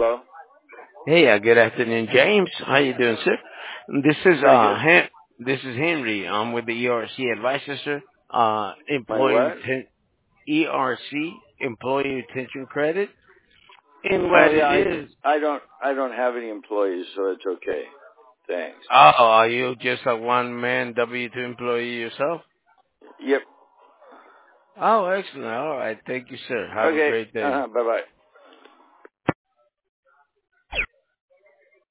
Hello? Hey, good afternoon, James. How you doing, sir? This is Very good. This is Henry. I'm with the ERC advisor, sir. My what? ERC, Employee Retention Credit. And Oh what yeah, it is, I don't have any employees, so it's okay. Thanks. are you just a one-man W-2 employee yourself? Yep. Oh, excellent. All right. Thank you, sir. Have a Okay. great day. Bye bye.